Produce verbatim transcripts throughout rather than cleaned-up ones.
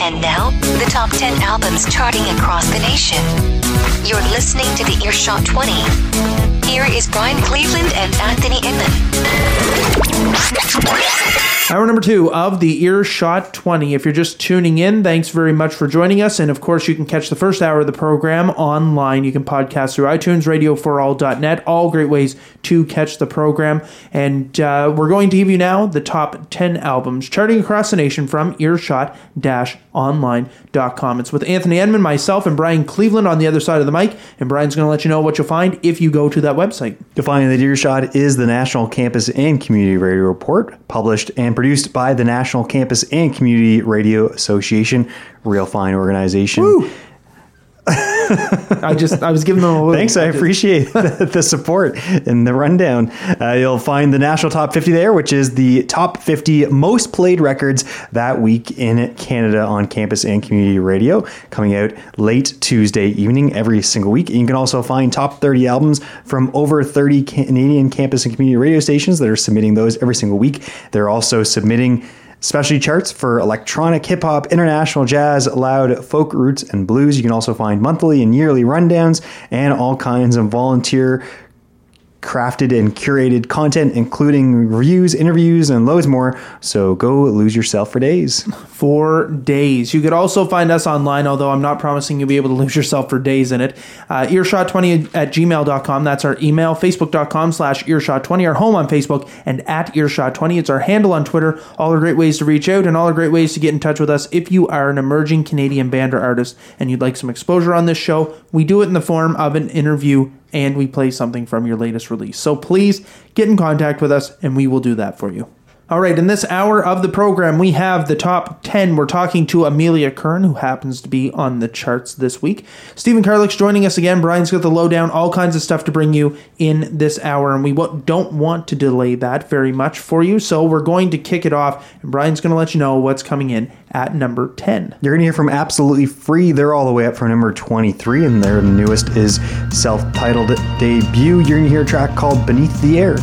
And now, the top ten albums charting across the nation. You're listening to the Earshot twenty. Here is Brian Cleveland and Anthony Inman. Hour number two of the Earshot twenty. If you're just tuning in, thanks very much for joining us. And of course, you can catch the first hour of the program online. You can podcast through iTunes, radio for all dot net. All great ways to catch the program. And uh, we're going to give you now the top ten albums charting across the nation from earshot dash online dot com. It's with Anthony Edmond, myself, and Brian Cleveland on the other side of the mic. And Brian's going to let you know what you'll find if you go to that website. You'll find that Earshot is the National Campus and Community Radio Report, published and produced by the National Campus and Community Radio Association. Real fine organization. Woo! I just, I was giving them a little... Thanks, I appreciate the, the support and the rundown. Uh, you'll find the National Top fifty there, which is the top fifty most played records that week in Canada on campus and community radio, coming out late Tuesday evening every single week. And you can also find top thirty albums from over thirty Canadian campus and community radio stations that are submitting those every single week. They're also submitting specialty charts for electronic, hip-hop, international jazz, loud, folk, roots, and blues. You can also find monthly and yearly rundowns and all kinds of volunteer crafted and curated content, including reviews, interviews, and loads more. So go lose yourself for days. For days. You could also find us online, although I'm not promising you'll be able to lose yourself for days in it. Uh, earshot twenty at gmail dot com. That's our email. Facebook dot com slash earshot twenty. Our home on Facebook, and at earshot twenty. It's our handle on Twitter. All are great ways to reach out, and all are great ways to get in touch with us if you are an emerging Canadian band or artist and you'd like some exposure on this show. We do it in the form of an interview, and we play something from your latest release. So please get in contact with us, and we will do that for you. All right, in this hour of the program, we have the top ten. We're talking to Amelia Kern, who happens to be on the charts this week. Stephen Karlick's joining us again. Brian's got the lowdown, all kinds of stuff to bring you in this hour, and we don't want to delay that very much for you, so we're going to kick it off, and Brian's going to let you know what's coming in at number ten. You're going to hear from Absolutely Free. They're all the way up for number twenty-three, and their newest is self-titled debut. You're going to hear a track called Beneath the Air.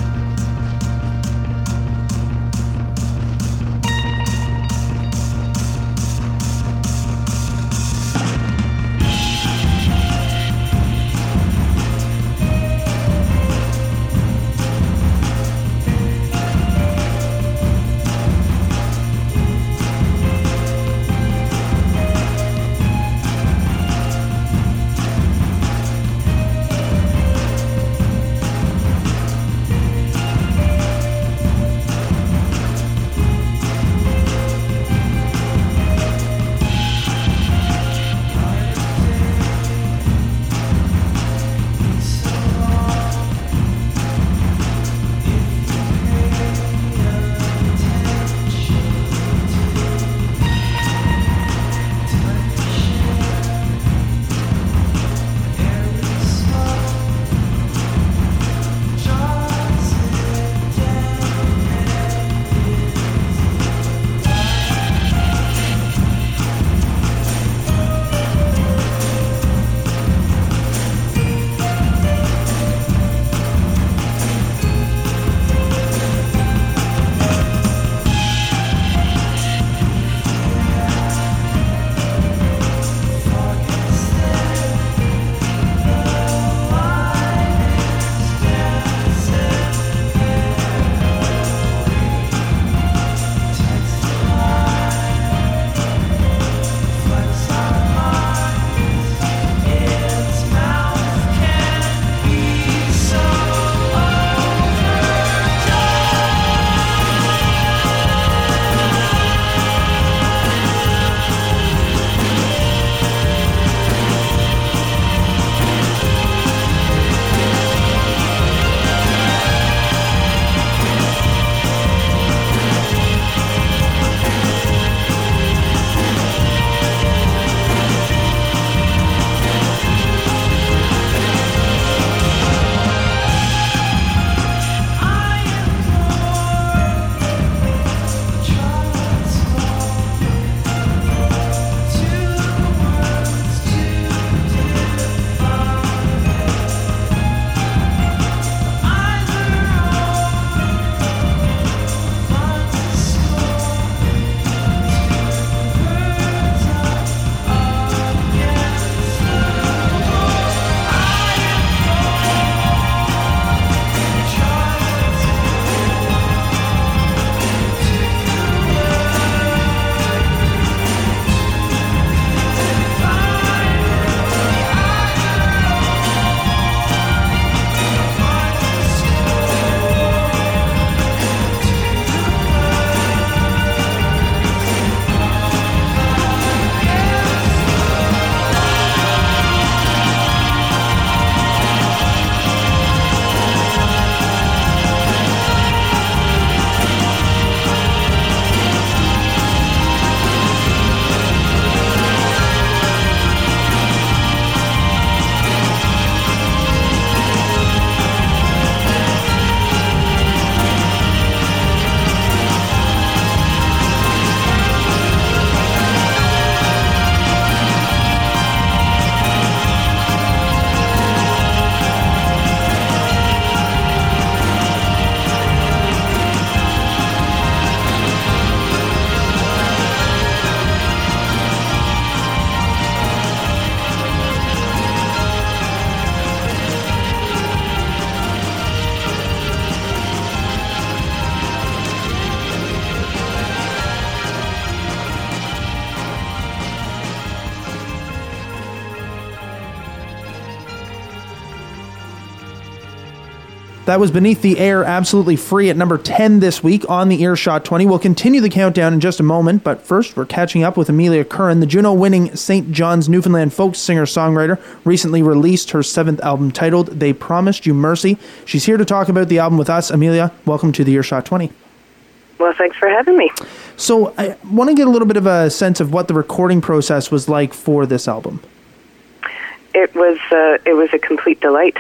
That was Beneath the Air, absolutely free at number ten this week on the Earshot twenty. We'll continue the countdown in just a moment, but first we're catching up with Amelia Curran, the Juno-winning Saint John's, Newfoundland folk singer-songwriter, recently released her seventh album titled They Promised You Mercy. She's here to talk about the album with us. Amelia, welcome to the Earshot twenty. Well, thanks for having me. So I want to get a little bit of a sense of what the recording process was like for this album. It was uh, it was a complete delight,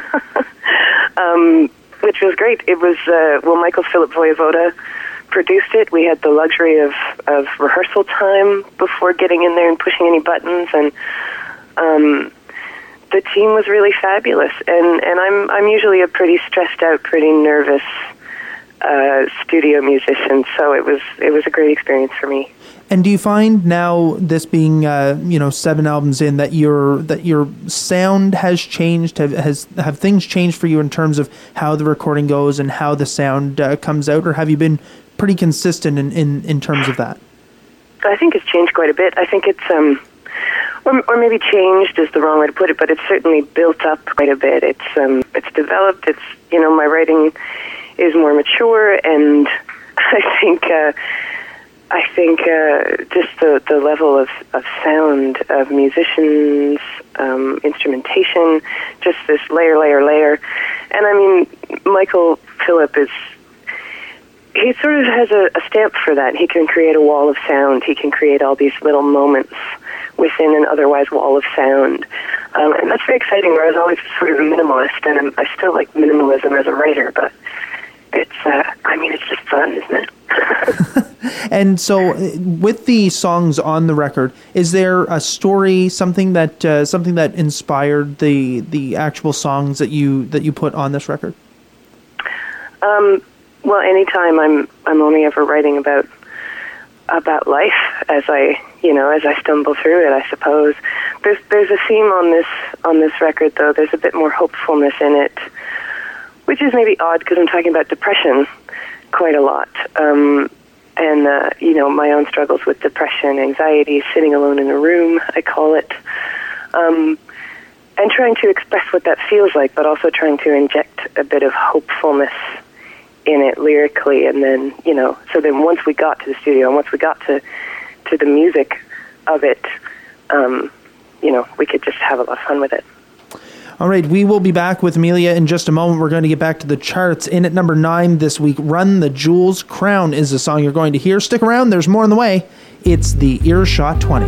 um, which was great. It was, uh, well, Michael Philip Voivoda produced it. We had the luxury of, of rehearsal time before getting in there and pushing any buttons, and um, the team was really fabulous. And, and I'm I'm usually a pretty stressed out, pretty nervous uh, studio musician, so it was it was a great experience for me. And do you find now, this being uh, you know seven albums in, that your that your sound has changed? Have has have things changed for you in terms of how the recording goes and how the sound uh, comes out, or have you been pretty consistent in, in, in terms of that? I think it's changed quite a bit. I think it's um, or, or maybe changed is the wrong way to put it, but it's certainly built up quite a bit. It's um, it's developed. It's you know my writing is more mature, and I think. Uh, I think uh, just the, the level of, of sound of musicians, um, instrumentation, just this layer, layer, layer. And I mean, Michael Philip is, he sort of has a, a stamp for that. He can create a wall of sound. He can create all these little moments within an otherwise wall of sound. Um, and that's very exciting, whereas I was always sort of a minimalist, and I'm, I still like minimalism as a writer, but it's, uh, I mean, it's just fun, isn't it? And so, with the songs on the record, is there a story, something that uh, something that inspired the the actual songs that you that you put on this record? Um, well, anytime I'm I'm only ever writing about about life as I you know as I stumble through it. I suppose there's there's a theme on this on this record, though. There's a bit more hopefulness in it, which is maybe odd because I'm talking about depression quite a lot. Um, and, uh, you know, my own struggles with depression, anxiety, sitting alone in a room, I call it. Um, and trying to express what that feels like, but also trying to inject a bit of hopefulness in it lyrically. And then, you know, so then once we got to the studio and once we got to, to the music of it, um, you know, we could just have a lot of fun with it. All right, we will be back with Amelia in just a moment. We're going to get back to the charts. In at number nine this week, Run the Jewels. Crown is the song you're going to hear. Stick around, there's more on the way. It's the Earshot twenty.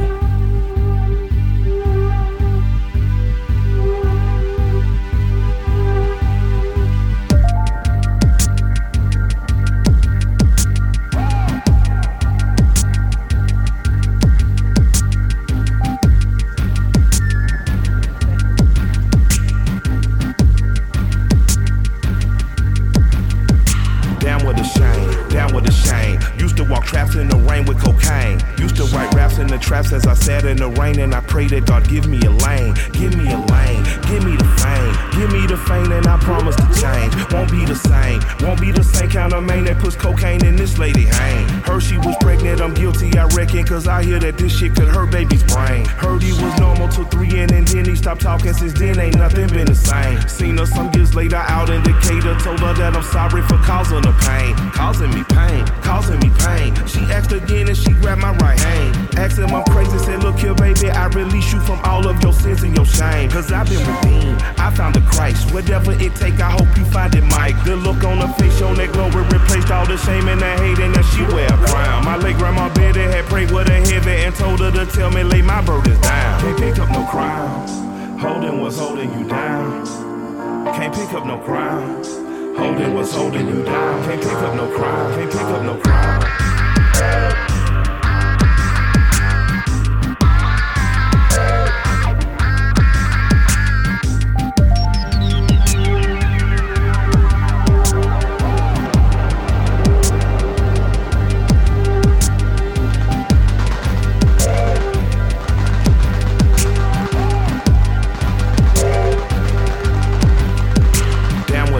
Traps in the rain with cocaine. Used to write raps in the traps as I sat in the rain, and I pray that God give me a lane, give me a lane, give me the fame, give me the fame, and I promise to change. Won't be the same, won't be the same kind of man that puts cocaine in this lady hang. Heard she was pregnant, I'm guilty, I reckon, cause I hear that this shit could hurt baby's brain. Heard he was normal till three in, and then he stopped talking. Since then ain't nothing been the same. Seen her some years later out in Decatur, told her that I'm sorry for causing her pain, causing me pain, causing me pain. She asked again and she grabbed my right hand. Asked him I'm crazy, said look here baby, I release you from all of your sins and your shame. Cause I've been redeemed, I found the Christ. Whatever it take, I hope you find it, Mike. The look on her face, shown that glory, replaced all the shame and the hate, and that she wear a crown. My late grandma Betty had prayed with her heavy and told her to tell me lay my burdens down. Can't pick up no crowns, holding what's holding you down. Can't pick up no crowns, holding what's holding you down. Can't pick up no crowns, can't pick up no crowns.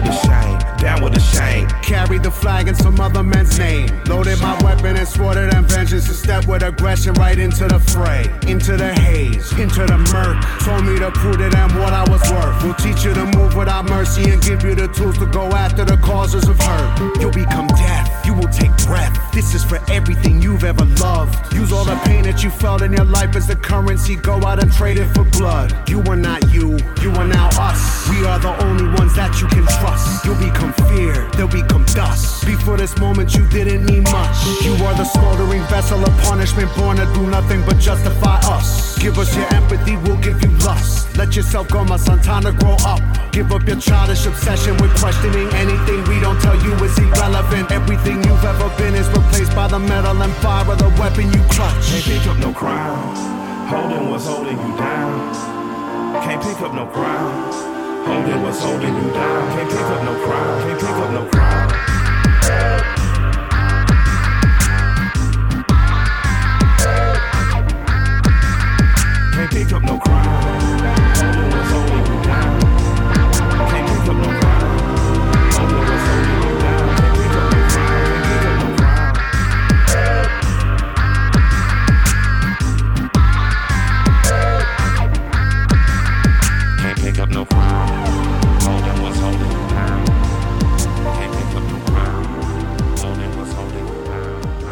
Carried the flag in some other man's name. Loaded my weapon and swore to them is to step with aggression right into the fray, into the haze, into the murk. Told me to prove to them what I was worth. We'll teach you to move without mercy and give you the tools to go after the causes of hurt. You'll become death, you will take breath. This is for everything you've ever loved. Use all the pain that you felt in your life as the currency. Go out and trade it for blood. You are not you, you are now us. We are the only ones that you can trust. You'll become fear, they'll become dust. Before this moment you didn't need much. You are the smoldering vessel of punishment, born to do nothing but justify us. Give us your empathy, we'll give you lust. Let yourself go, my son, time to grow up. Give up your childish obsession with questioning anything we don't tell you is irrelevant. Everything you've ever been is replaced by the metal and fire of the weapon you clutch. Can't pick up no crown, holding what's holding you down. Can't pick up no crown, holding what's holding you down. Can't pick up no crown, can't pick up no crown. Can't pick up no crown, holding what's holding you down. Can't pick up no crown, holding what's holding you down. Can't pick up no crown, can't pick up no crown. Can't pick up no crown, holding what's holding you down. Can't pick up no crown, holding what's holding you down.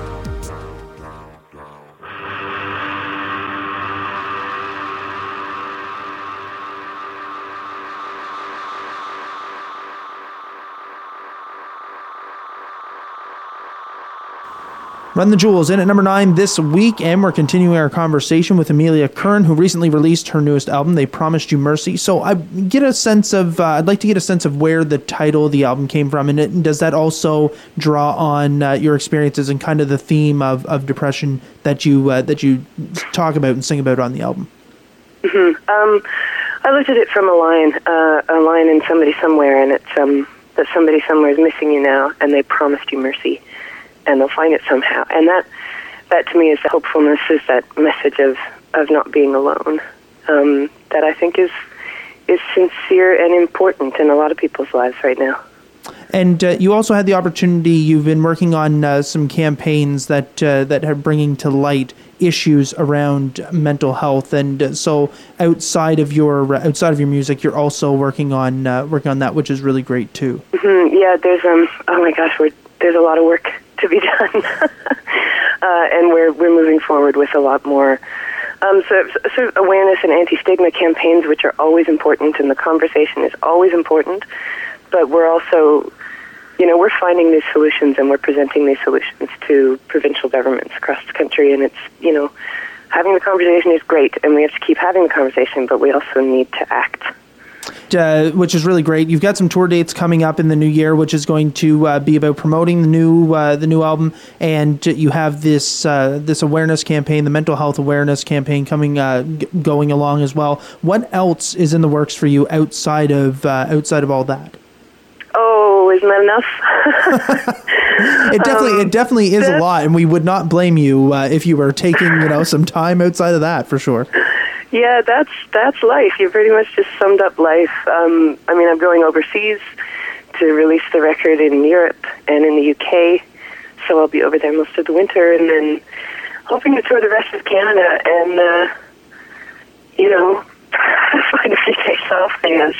Run the Jewels in at number nine this week, and we're continuing our conversation with Amelia Curran, who recently released her newest album, They Promised You Mercy. So I get a sense of, uh, I'd like to get a sense of where the title of the album came from, and, it, and does that also draw on uh, your experiences and kind of the theme of, of depression that you uh, that you talk about and sing about on the album? Mm-hmm. Um, I looked at it from a line, uh, a line in Somebody Somewhere, and it's um, that somebody somewhere is missing you now, and they promised you mercy. And they'll find it somehow. And that, that to me is the hopefulness, is that message of, of not being alone, um, that I think is is sincere and important in a lot of people's lives right now. And uh, you also had the opportunity, you've been working on uh, some campaigns that uh, that are bringing to light issues around mental health, and uh, so outside of your uh, outside of your music, you're also working on uh, working on that, which is really great too. Mm-hmm. Yeah, there's um oh my gosh, we're, there's a lot of work to be done, uh, and we're we're moving forward with a lot more um, sort, of, sort of awareness and anti-stigma campaigns, which are always important, and the conversation is always important. But we're also, you know, we're finding these solutions, and we're presenting these solutions to provincial governments across the country. And it's, you know, having the conversation is great, and we have to keep having the conversation, but we also need to act. Uh, which is really great. You've got some tour dates coming up in the new year, which is going to uh, be about promoting the new uh, the new album, and you have this uh, this awareness campaign, the mental health awareness campaign, coming uh, g- going along as well. What else is in the works for you outside of uh, outside of all that? Oh, isn't that enough? It definitely um, it definitely is a lot, and we would not blame you uh, if you were taking you know some time outside of that for sure. Yeah, that's that's life. You pretty much just summed up life. Um, I mean, I'm going overseas to release the record in Europe and in the U K, so I'll be over there most of the winter, and then hoping to tour the rest of Canada and, uh, you know, find a few days off, I guess.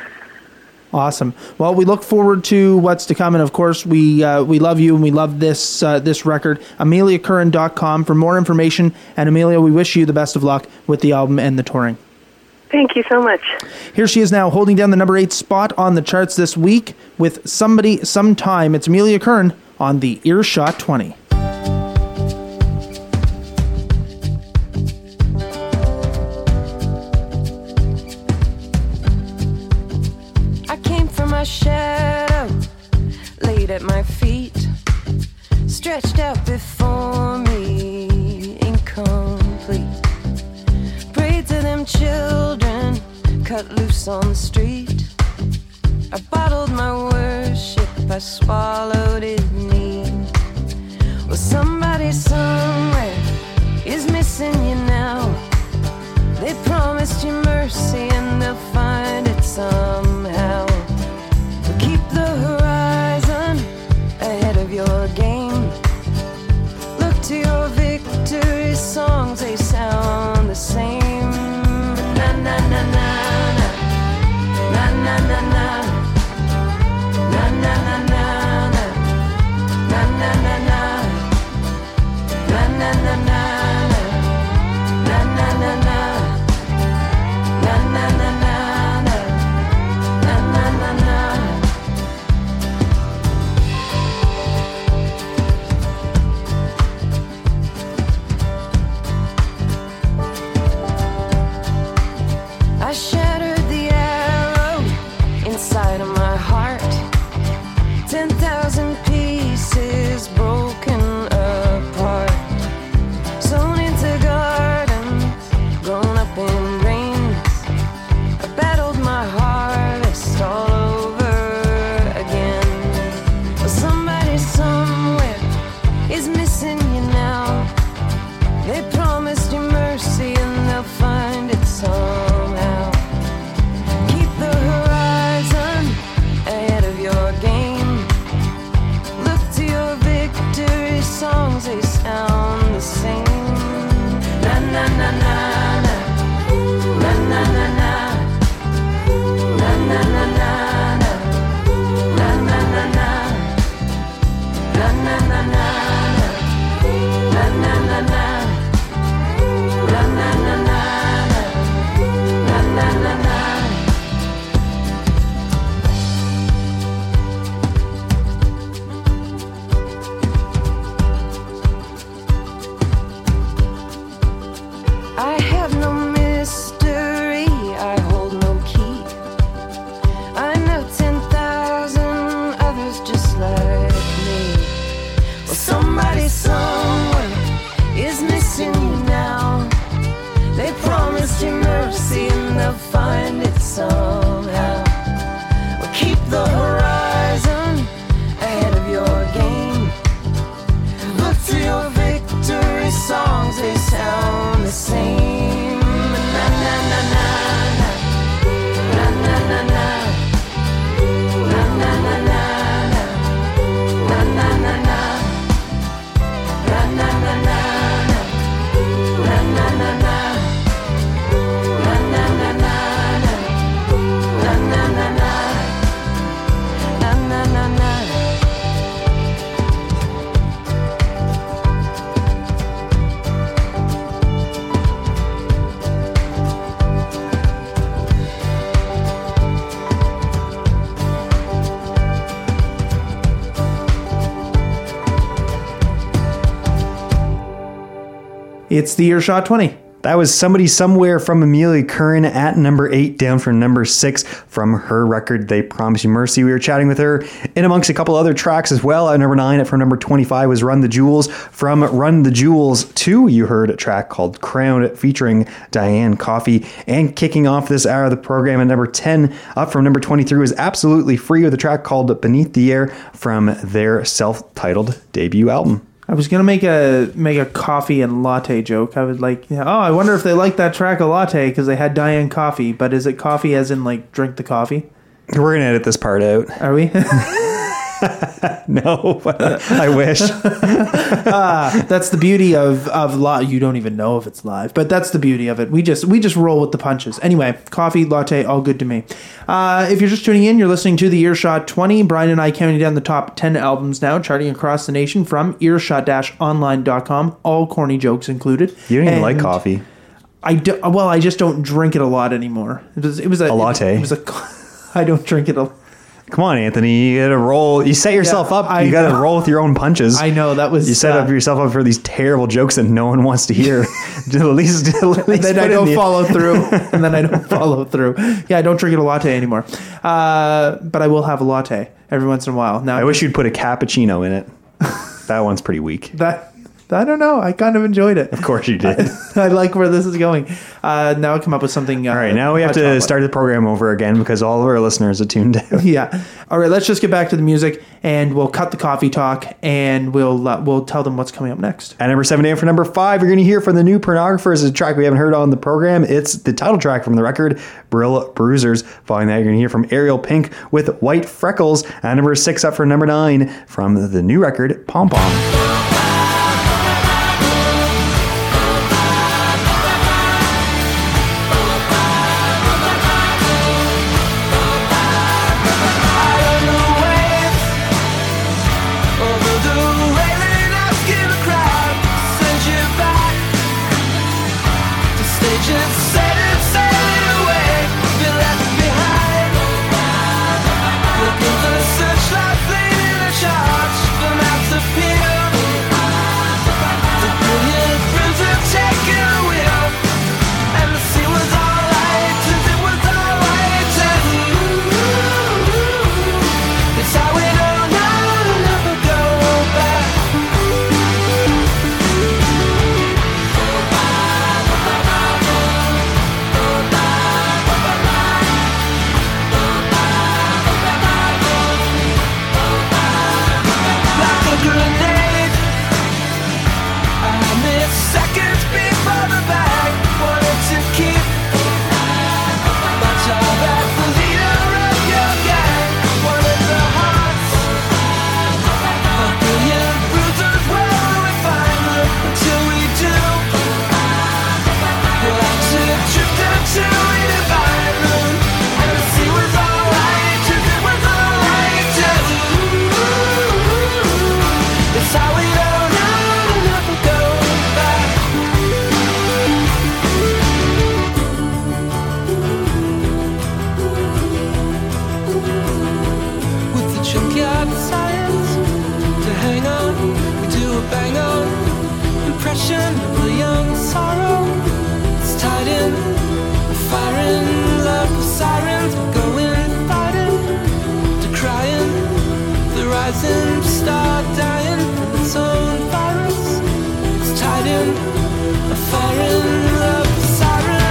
Awesome. Well, we look forward to what's to come, and of course, we uh, we love you and we love this uh, this record. Amelia Curran dot com for more information. And Amelia, we wish you the best of luck with the album and the touring. Thank you so much. Here she is now, holding down the number eight spot on the charts this week with Somebody Sometime. It's Amelia Curran on the Earshot twenty. My shadow laid at my feet, stretched out before me, incomplete. Prayed to them children cut loose on the street. I bottled my worship, I swallowed it neat. Well, somebody somewhere is missing you now. They promised you mercy and they'll find it somehow. Keep the horizon ahead of your game. Look to your victory. songs, they sound the same. Na na na na na. Na na na na. Na na na na na. Na na na na. Na na na na. Na na na na. Na na na na. Na na na na. I shattered the arrow inside of my heart. Ten thousand pieces broken apart. Sown into gardens, grown up in rains. I battled my harvest all over again. But somebody somewhere is missing you now. They promised you mercy and they'll find it somehow. Keep the horizon ahead of your game. Look to your victory songs, they sound the same. Na na na na na. Na na na na. Na na na na na. Na na na na. Na na na na. Na na na na. Na na na na. Na na na na. I have no mystery, I hold no key. I know ten thousand others just like me. Well, somebody somewhere is missing you now. They promised you mercy and they'll find it somehow. Well, keep the horizon ahead of your game. Look to your victory songs, they sound the same. Na na na na na. Na na na na. Na na na na na. Na na na na. Na na na na na. Na na na na. Na na na na na. Na na na na. Na na na na. It's the Earshot twenty. That was Somebody Somewhere from Amelia Curran at number eight, down from number six from her record, They Promise You Mercy. We were chatting with her in amongst a couple other tracks as well. At number nine, from number twenty-five was Run the Jewels. From Run the Jewels two, you heard a track called Crown featuring Diane Coffey. And kicking off this hour of the program at number ten, up from number twenty-three, was Absolutely Free with a track called Beneath the Air from their self-titled debut album. I was gonna make a make a coffee and latte joke. I was like, oh, I wonder if they like that track a latte because they had Diane Coffey. But is it coffee as in like drink the coffee? We're gonna edit this part out. Are we? No, I wish. ah, that's the beauty of of live. You don't even know if it's live, but that's the beauty of it. We just we just roll with the punches. Anyway, coffee, latte, all good to me. Uh, if you're just tuning in, you're listening to the Earshot twenty. Brian and I counting down the top ten albums now, charting across the nation from earshot dash online dot com. All corny jokes included. You don't even and like coffee. I do, well, I just don't drink it a lot anymore. It was it was a, a latte. It, it was a. I don't drink it a. Come on, Anthony. You gotta roll. You set yourself Yeah, up. I You gotta know. roll with your own punches. I know that was. You set uh, up yourself up for these terrible jokes that no one wants to hear. at least, at least And then I put in don't the- follow through. And then I don't follow through. Yeah, I don't drink it a latte anymore. Uh, but I will have a latte every once in a while. Now I wish you'd put a cappuccino in it. That one's pretty weak. that. I don't know. I kind of enjoyed it. Of course you did. I like where this is going. Uh, now I come up with something. Uh, All right, now we have hot to chocolate. start the program over again because all of our listeners are tuned out. Yeah. All right. Let's just get back to the music, and we'll cut the coffee talk, and we'll uh, we'll tell them what's coming up next. At number seven, and for number five, you're going to hear from the New Pornographers, a track we haven't heard on the program. It's the title track from the record, Brill Bruisers. Following that, you're going to hear from Ariel Pink with White Freckles. At number six, up for number nine, from the new record, Pom Pom. sign of a young sorrow. It's tied in, fire in love with sirens. We're going fighting to crying. The rising star dying from its own virus. It's tied in, a fire in love with sirens.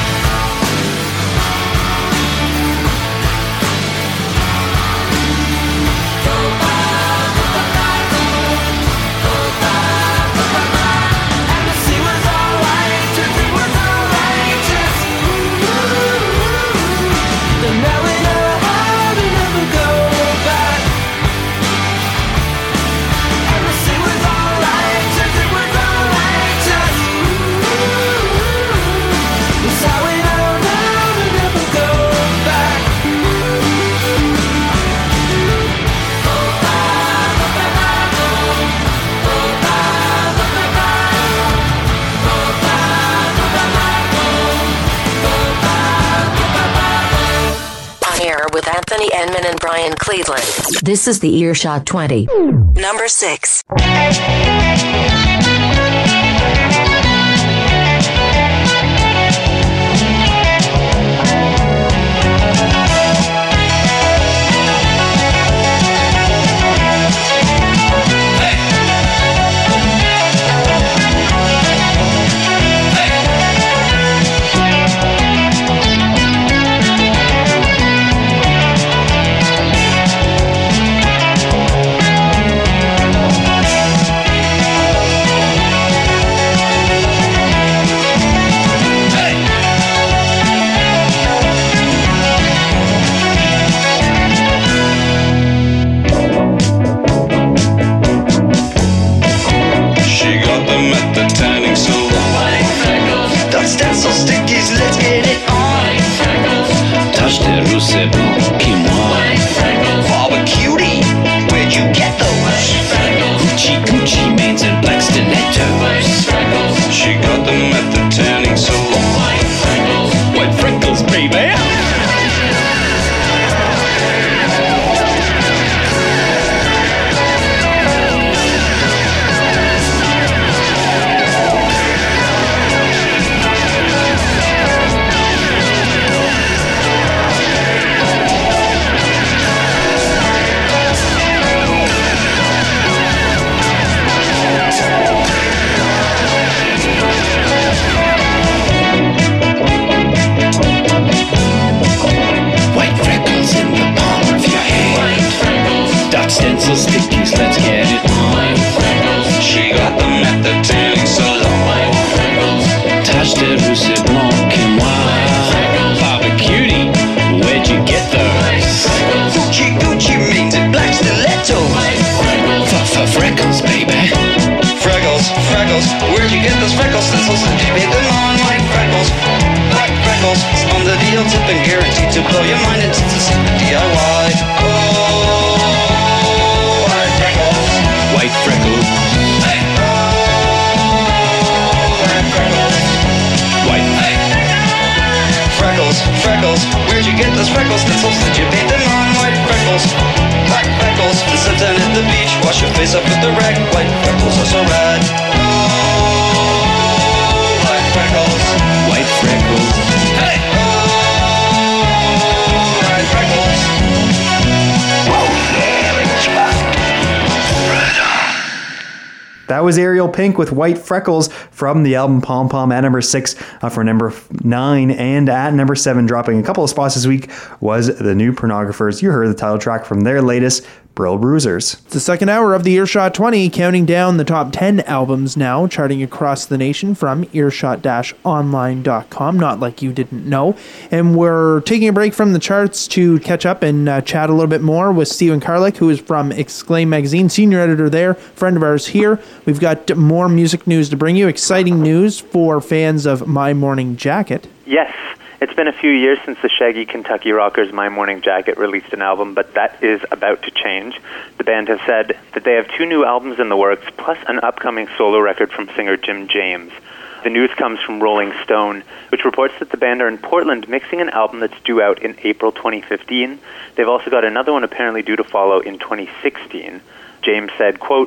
With Anthony Enman and Brian Cleveland. This is the Earshot twenty. Number six. That was Ariel Pink with White Freckles from the album Pom Pom at number six. Uh, for number nine and at number seven, dropping a couple of spots this week, was the New Pornographers. You heard the title track from their latest, Brill Bruisers. It's the second hour of the Earshot twenty, counting down the top ten albums now, charting across the nation from earshot dash online dot com, not like you didn't know. And we're taking a break from the charts to catch up and uh, chat a little bit more with Stephen Karlik, who is from Exclaim Magazine, senior editor there, friend of ours here. We've got more music news to bring you, exciting news for fans of My Morning Jacket. Yes. It's been a few years since the Shaggy Kentucky Rockers' My Morning Jacket released an album, but that is about to change. The band has said that they have two new albums in the works, plus an upcoming solo record from singer Jim James. The news comes from Rolling Stone, which reports that the band are in Portland mixing an album that's due out in April twenty fifteen. They've also got another one apparently due to follow in twenty sixteen. James said, quote,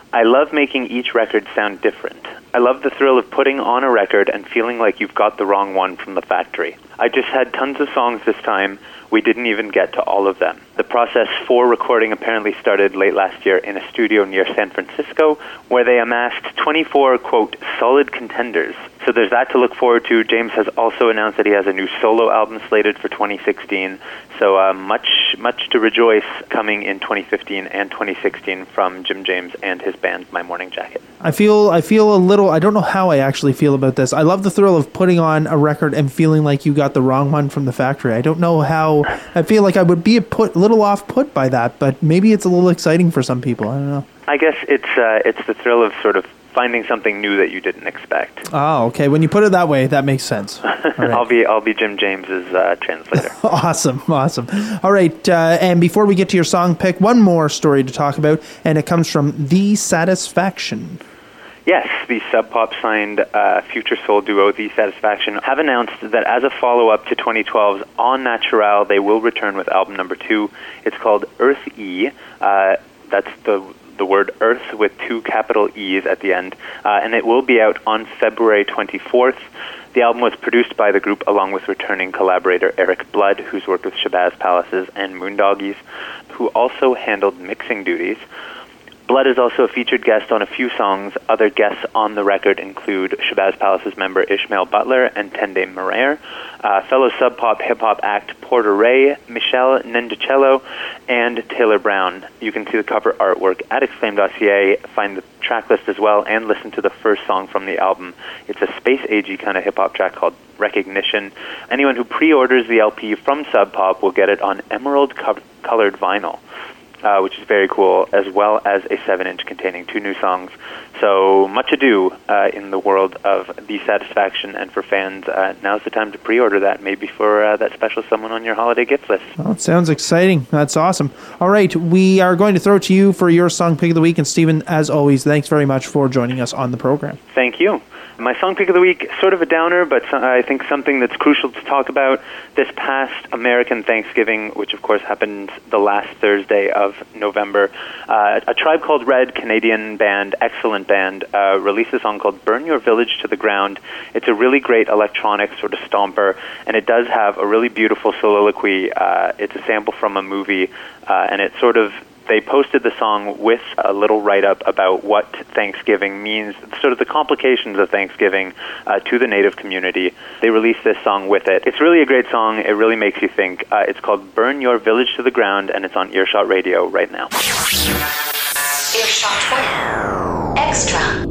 I love making each record sound different. I love the thrill of putting on a record and feeling like you've got the wrong one from the factory. I just had tons of songs this time. We didn't even get to all of them. The process for recording apparently started late last year in a studio near San Francisco, where they amassed twenty-four, quote, solid contenders. So there's that to look forward to. James has also announced that he has a new solo album slated for twenty sixteen. So uh, much, much to rejoice coming in twenty fifteen and twenty sixteen from Jim James and his band, My Morning Jacket. I feel I feel a little, I don't know how I actually feel about this. I love the thrill of putting on a record and feeling like you got the wrong one from the factory. I don't know how, I feel like I would be a put, little off put by that, but maybe it's a little exciting for some people. I don't know. I guess it's uh, it's the thrill of sort of finding something new that you didn't expect. Oh, okay. When you put it that way, that makes sense. All right. I'll be I'll be Jim James's uh, translator. Awesome, awesome. All right, uh, and before we get to your song pick, one more story to talk about, and it comes from The Satisfaction. Yes, the Sub Pop signed uh, future soul duo The Satisfaction have announced that as a follow-up to twenty twelve's On Natural, they will return with album number two. It's called Earth E. Uh, that's the the word Earth with two capital E's at the end, uh, and it will be out on February twenty-fourth. The album was produced by the group along with returning collaborator Eric Blood, who's worked with Shabazz Palaces and Moondoggies, who also handled mixing duties. Blood is also a featured guest on a few songs. Other guests on the record include Shabazz Palaces member Ishmael Butler and Tende Morer, uh, fellow sub-pop hip-hop act Porter Ray, Michelle Nendicello, and Taylor Brown. You can see the cover artwork at exclaim dot c a, find the track list as well, and listen to the first song from the album. It's a space-agey kind of hip-hop track called Recognition. Anyone who pre-orders the L P from Sub Pop will get it on emerald-colored vinyl. Uh, which is very cool, as well as a seven inch containing two new songs. So much ado uh, in the world of The Satisfaction, and for fans, uh, now's the time to pre-order that, maybe for uh, that special someone on your holiday gift list. Well, it sounds exciting. That's awesome. All right, we are going to throw it to you for your song pick of the week, and Stephen, as always, thanks very much for joining us on the program. Thank you. My song pick of the week, sort of a downer, but so, I think something that's crucial to talk about. This past American Thanksgiving, which of course happened the last Thursday of November, uh, a Tribe Called Red Canadian band, excellent band, uh, released a song called Burn Your Village to the Ground. It's a really great electronic sort of stomper, and it does have a really beautiful soliloquy. Uh, it's a sample from a movie, uh, and it sort of they posted the song with a little write-up about what Thanksgiving means, sort of the complications of Thanksgiving uh, to the Native community. They released this song with it. It's really a great song. It really makes you think. Uh, it's called Burn Your Village to the Ground, and it's on Earshot Radio right now. Earshot twenty Extra.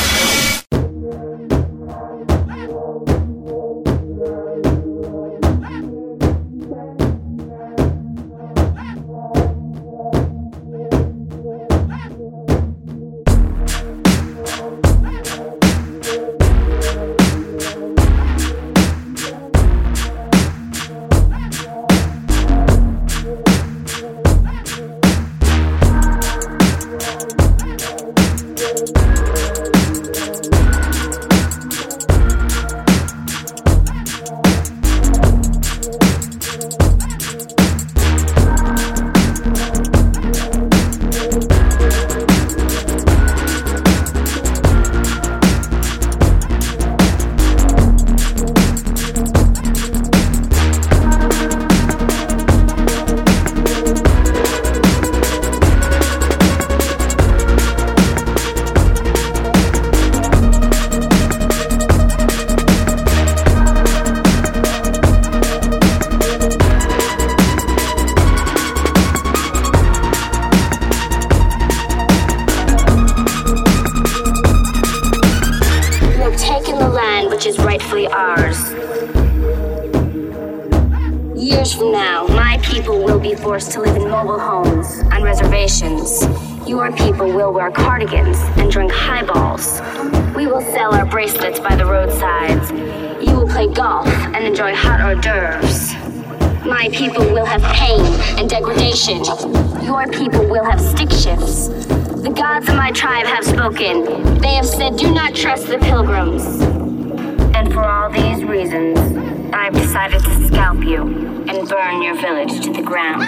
Forced to live in mobile homes on reservations. Your people will wear cardigans and drink highballs. We will sell our bracelets by the roadsides. You will play golf and enjoy hot hors d'oeuvres. My people will have pain and degradation. Your people will have stick shifts. The gods of my tribe have spoken. They have said, do not trust the pilgrims. And for all these reasons, I've decided to scalp you and burn your village to the ground.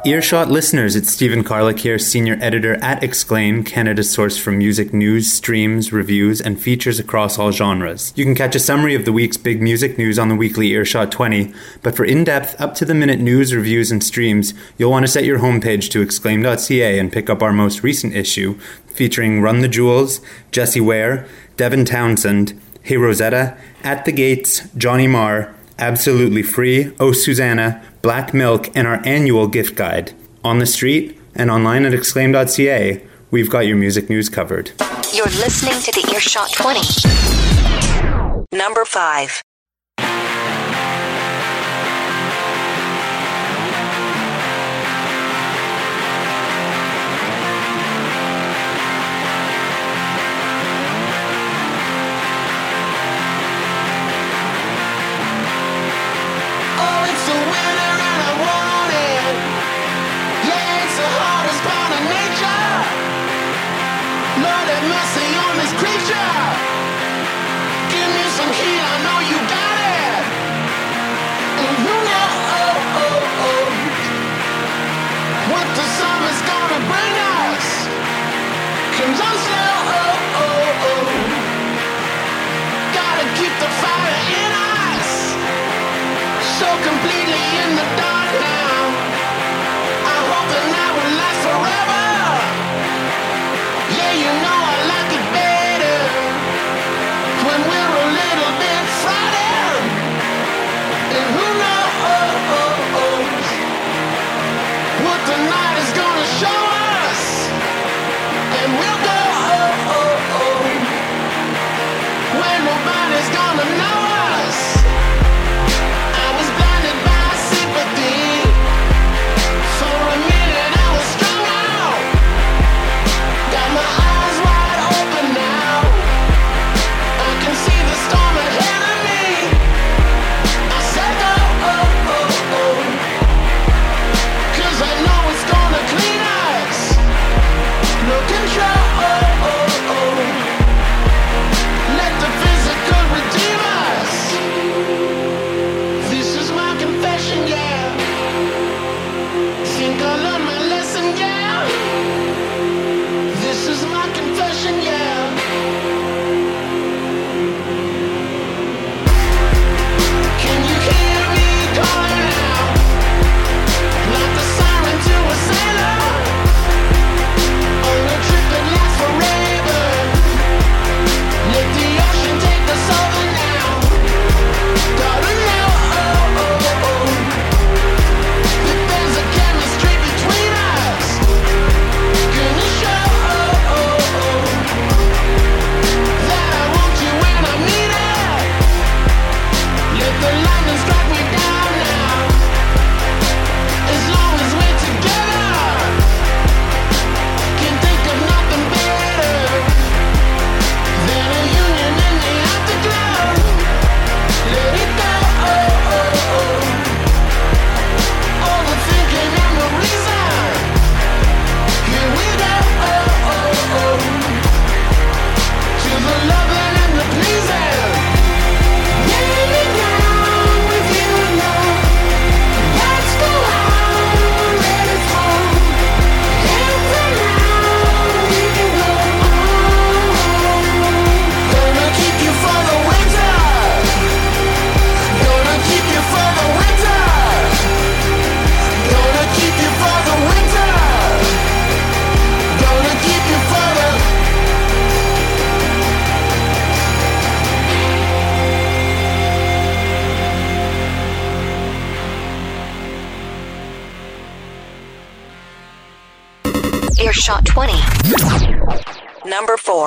Earshot listeners, it's Stephen Carlick here, Senior Editor at Exclaim, Canada's source for music news, streams, reviews, and features across all genres. You can catch a summary of the week's big music news on the weekly Earshot twenty, but for in-depth, up-to-the-minute news, reviews, and streams, you'll want to set your homepage to exclaim dot c a and pick up our most recent issue, featuring Run the Jewels, Jessie Ware, Devin Townsend, Hey Rosetta, At the Gates, Johnny Marr, Absolutely Free, Oh Susanna, Black Milk, and our annual gift guide. On the street and online at exclaim dot c a, we've got your music news covered. You're listening to the Earshot twenty. Number five. Earshot twenty. Number four.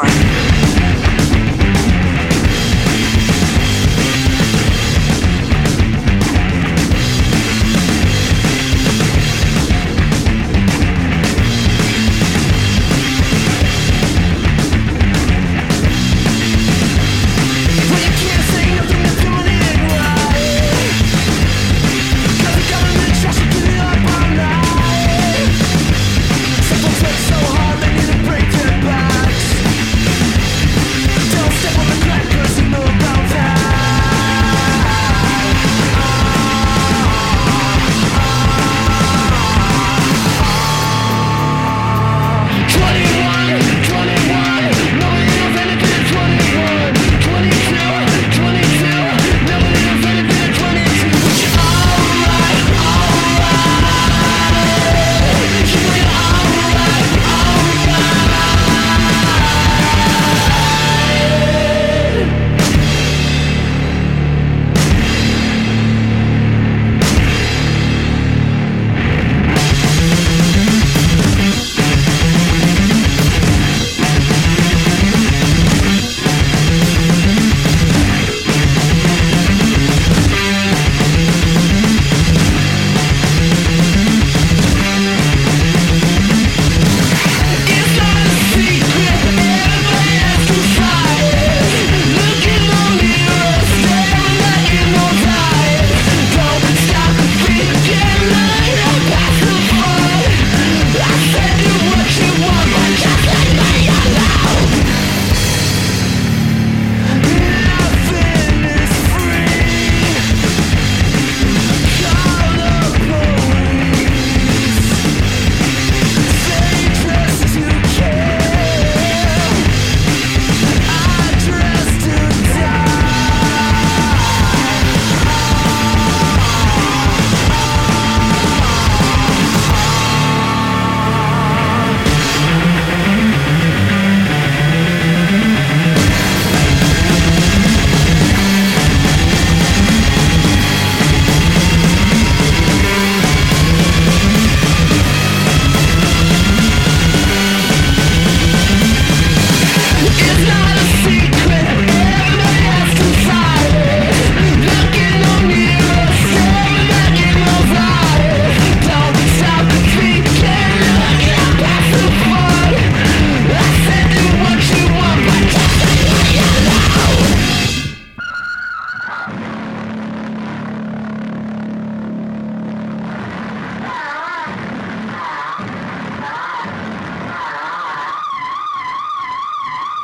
So hard they need to break their backs.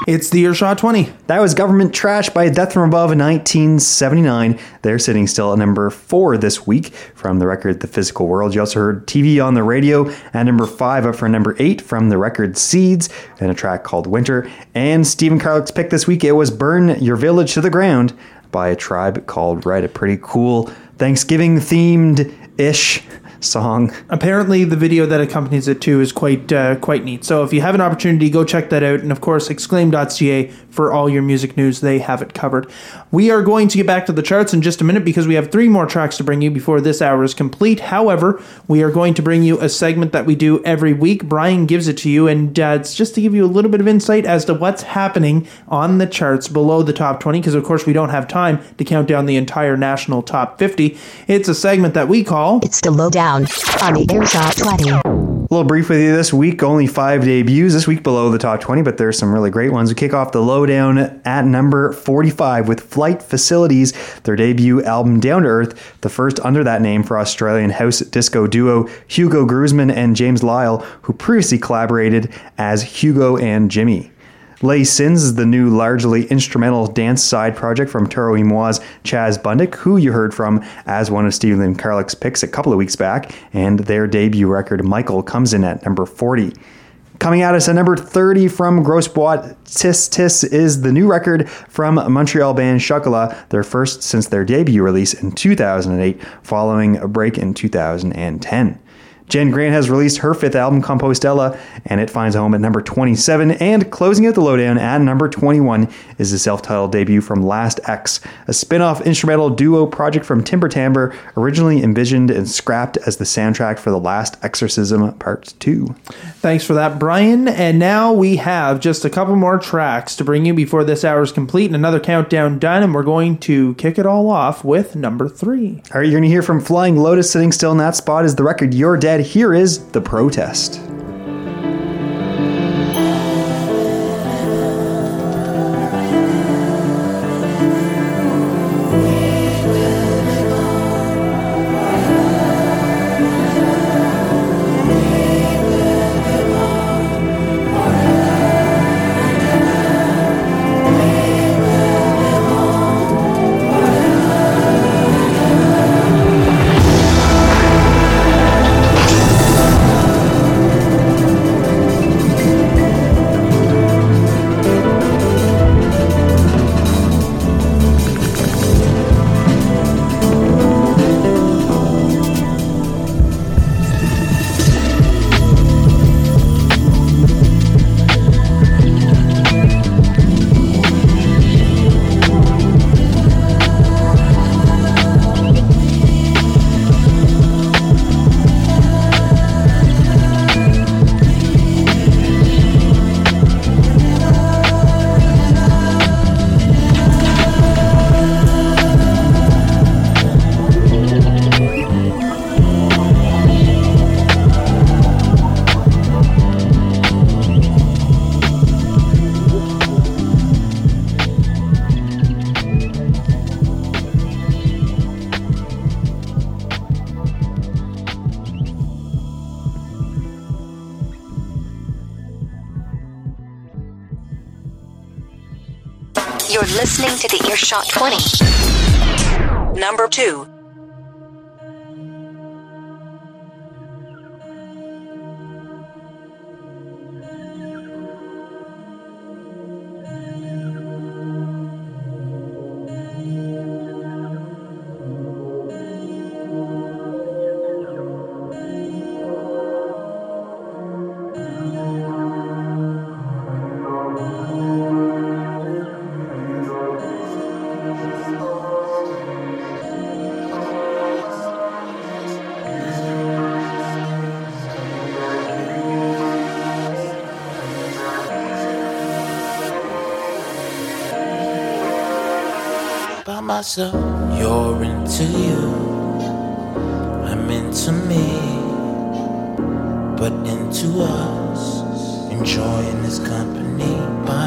It's the Earshot twenty. That was Government Trash by Death From Above in nineteen seventy-nine. They're sitting still at number four this week from the record The Physical World. You also heard T V on the Radio at number five, up for number eight from the record Seeds and a track called Winter. And Stephen Carlick's pick this week, it was Burn Your Village to the Ground by a Tribe Called Red. A pretty cool Thanksgiving themed-ish song. Apparently the video that accompanies it too is quite uh, quite neat. So if you have an opportunity, go check that out. And of course, exclaim dot c a for all your music news. They have it covered. We are going to get back to the charts in just a minute because we have three more tracks to bring you before this hour is complete. However, we are going to bring you a segment that we do every week. Brian gives it to you, and uh, it's just to give you a little bit of insight as to what's happening on the charts below the top twenty, because of course we don't have time to count down the entire national top fifty. It's a segment that we call It's the Lowdown on the Earshot twenty. A little brief with you this week. Only five debuts this week below the top twenty, but there's some really great ones. We kick off the Lowdown at number forty-five with Flight Facilities, their debut album Down to Earth, the first under that name for Australian house disco duo Hugo Gruzman and James Lyle, who previously collaborated as Hugo and Jimmy. Les Sins is the new largely instrumental dance side project from Toro y Moi's Chaz Bundick, who you heard from as one of Stephen Carlick's picks a couple of weeks back, and their debut record Michael comes in at number forty. Coming at us at number thirty from Grosse Boîte, Tis Tis is the new record from Montreal band Chocolat, their first since their debut release in two thousand eight, following a break in two thousand ten. Jen Grant has released her fifth album, Compostela, and it finds a home at number twenty-seven. And closing out the Lowdown at number twenty-one is the self-titled debut from Last X, a spin-off instrumental duo project from Timber Timbre, originally envisioned and scrapped as the soundtrack for The Last Exorcism Part two. Thanks for that, Brian. And now we have just a couple more tracks to bring you before this hour is complete and another countdown done, and we're going to kick it all off with number three. All right, you're going to hear from Flying Lotus. Sitting still in that spot is the record You're Dead. Here is The Protest. You're listening to the Earshot twenty. Number two. Myself, you're into you, I'm into me, but into us, enjoying this company by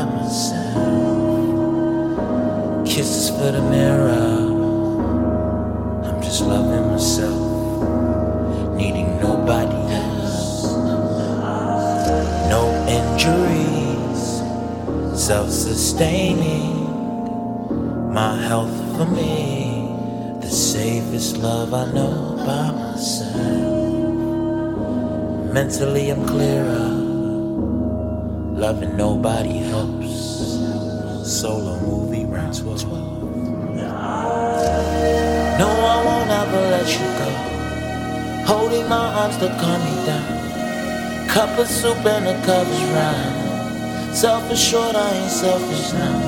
myself. Kisses for the mirror, I'm just loving myself, needing nobody else. No injuries, self-sustaining, my health for me, the safest love I know by myself. Mentally I'm clearer, loving nobody helps. Solo movie round twelve. No, I won't ever let you go. Holding my arms to calm me down. Cup of soup and the cup is round. Self-assured, I ain't selfish now.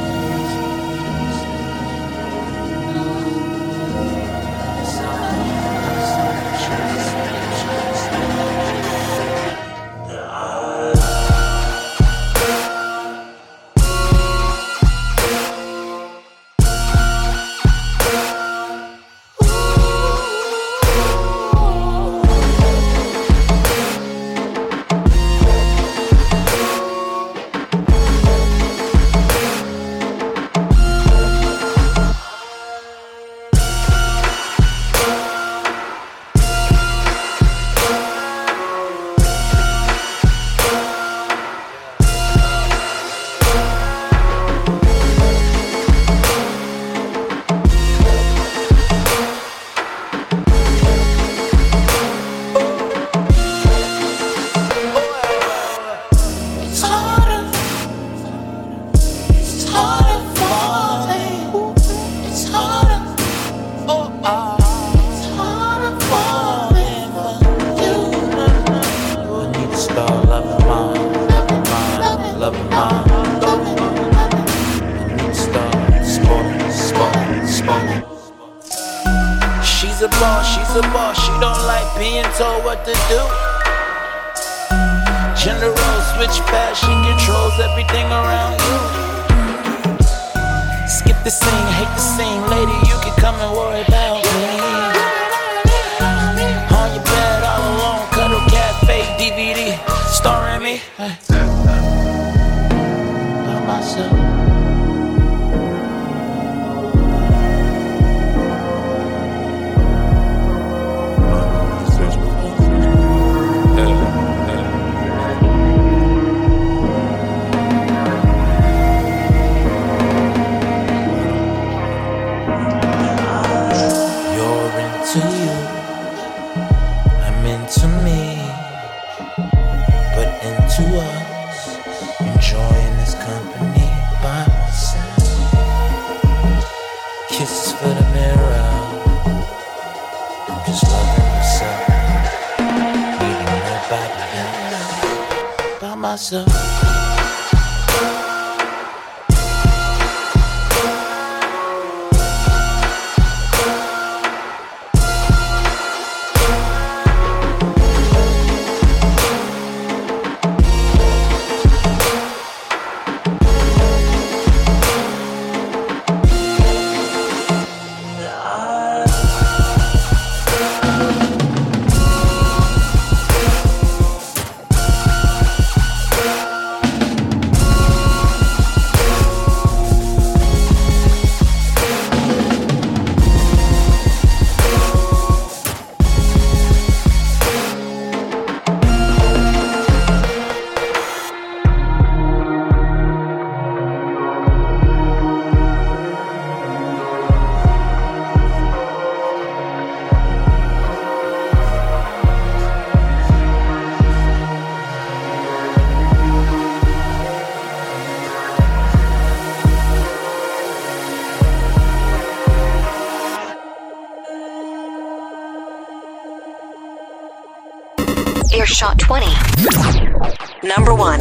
Earshot twenty. Number one.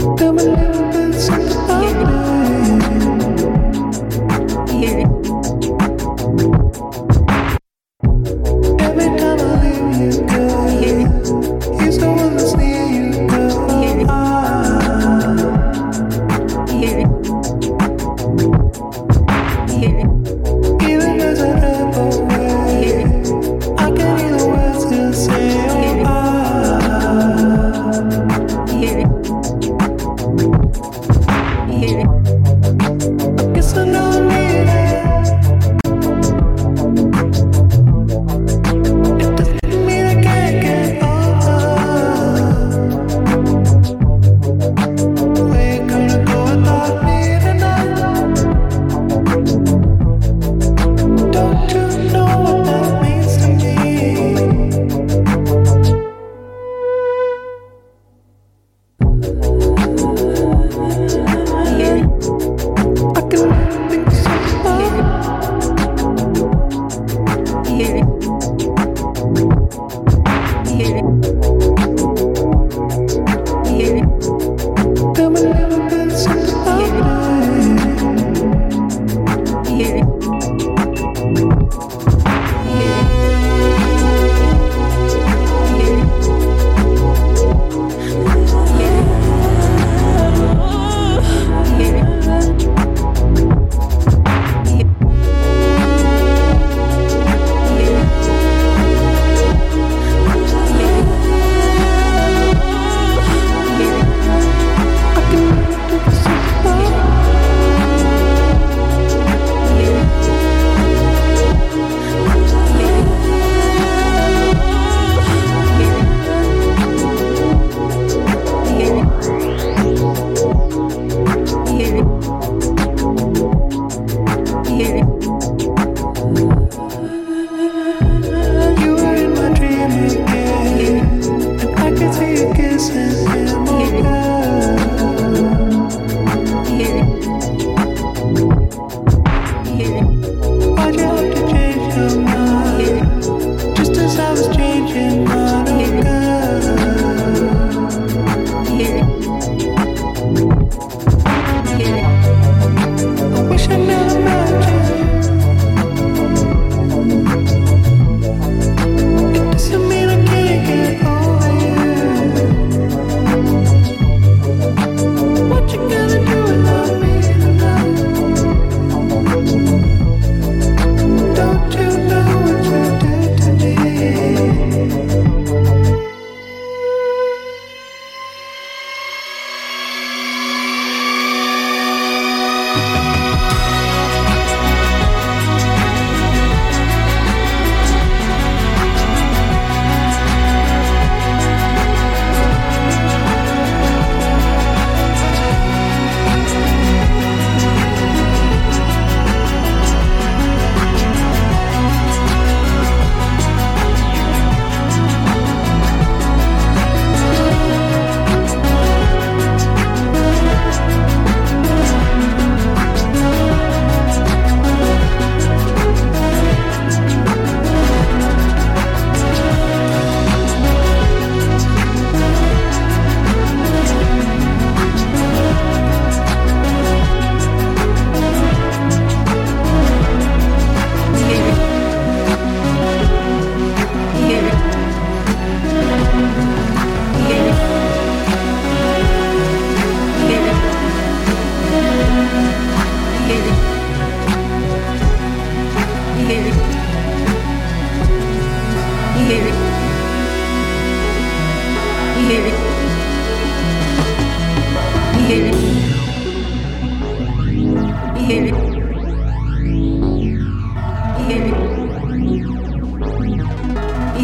Yeah.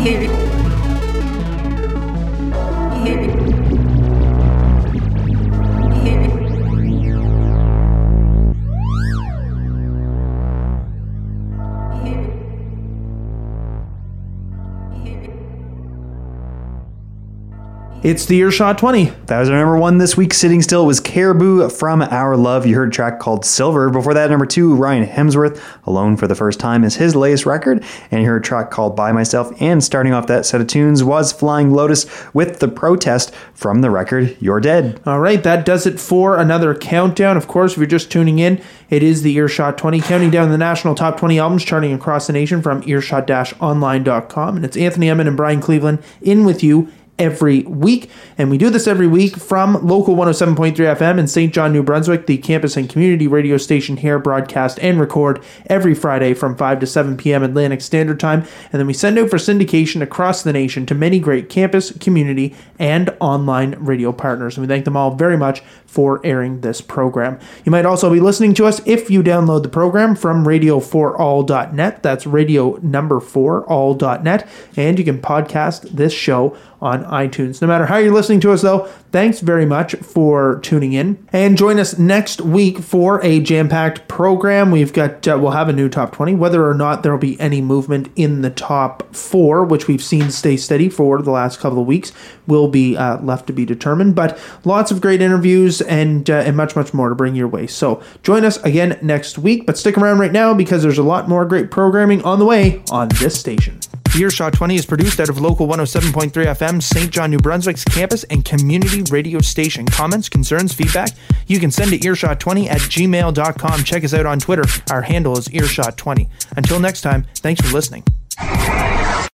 It's the Earshot twenty. That was our number one this week. Sitting Still was Caribou from Our Love. You heard a track called Silver. Before that, number two, Ryan Hemsworth, Alone for the First Time is his latest record. And you heard a track called By Myself. And starting off that set of tunes was Flying Lotus with The Protest from the record You're Dead. All right, that does it for another countdown. Of course, if you're just tuning in, it is the Earshot twenty, counting down the national top twenty albums charting across the nation from earshot dash online dot com. And it's Anthony Emmett and Brian Cleveland in with you every week, and we do this every week from local one oh seven point three F M in Saint John, New Brunswick, the campus and community radio station here, broadcast and record every Friday from five to seven p.m. Atlantic Standard Time, and then we send out for syndication across the nation to many great campus, community, and online radio partners, and we thank them all very much for airing this program. You might also be listening to us if you download the program from radio for all dot net. That's radio number four all dot net, and you can podcast this show on iTunes. No matter how you're listening to us, though, thanks very much for tuning in. And join us next week for a jam-packed program. We've got, uh, we'll have a new top twenty. Whether or not there will be any movement in the top four, which we've seen stay steady for the last couple of weeks, will be uh, left to be determined. But lots of great interviews and, uh, and much, much more to bring your way. So join us again next week. But stick around right now because there's a lot more great programming on the way on this station. The Earshot twenty is produced out of local one oh seven point three F M, Saint John, New Brunswick's campus and community radio station. Comments, concerns, feedback? You can send to earshot twenty at gmail dot com. Check us out on Twitter. Our handle is earshot twenty. Until next time, thanks for listening.